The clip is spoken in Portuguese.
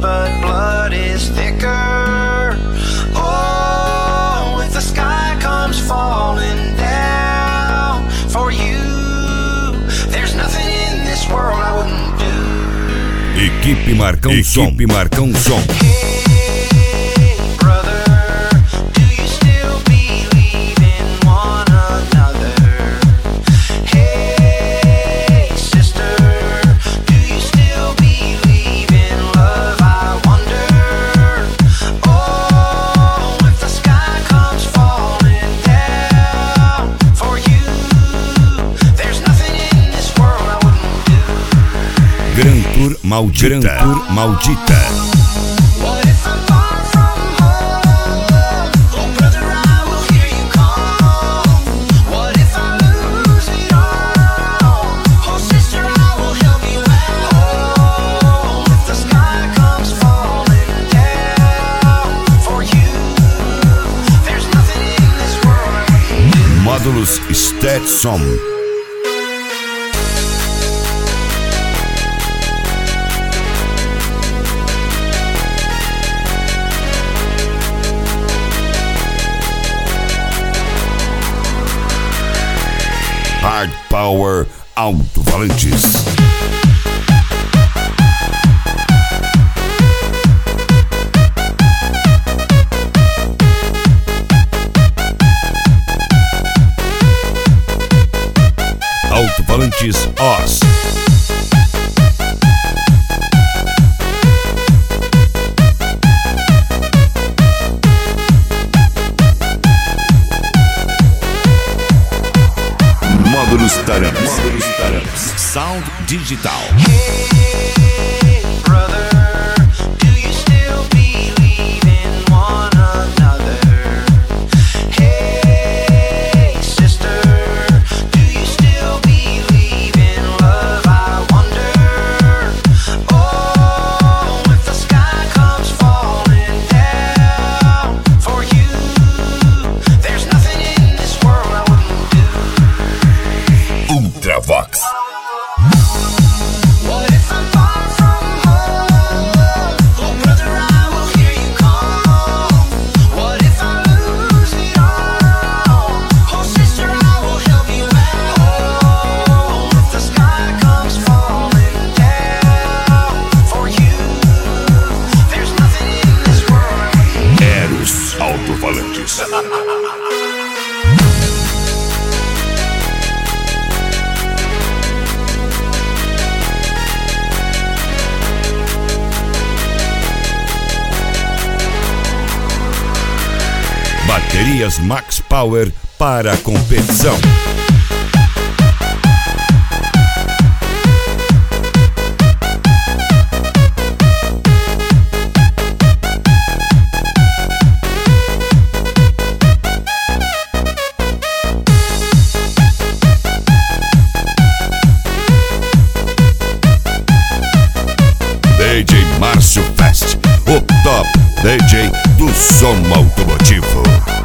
but blood is thicker. Oh, if the sky comes falling down for you, there's nothing in this world I wouldn't do. Equipe Marcão Som. Equipe Marcão Som. Grand Tour Maldita. Grand Tour Maldita. Módulos Stetson. Hard Power Alto-Falantes. Alto-Falantes Oz. Módulos Taramas. Sound Digital. Hey, brother, do you still believe in one another? Hey, sister, do you still believe in love? I wonder. Oh, if the sky comes falling down for you, there's nothing in this world I wouldn't do. Ultravox. What if I'm far from home? Oh, brother, I will hear you call. What if I lose it all? Oh, sister, I will help you out. Oh, if the sky comes falling down for you, there's nothing in this world. Eros Alto-Falantes. Baterias Max Power para a competição. DJ Márcio Fest, o top DJ do som automotivo.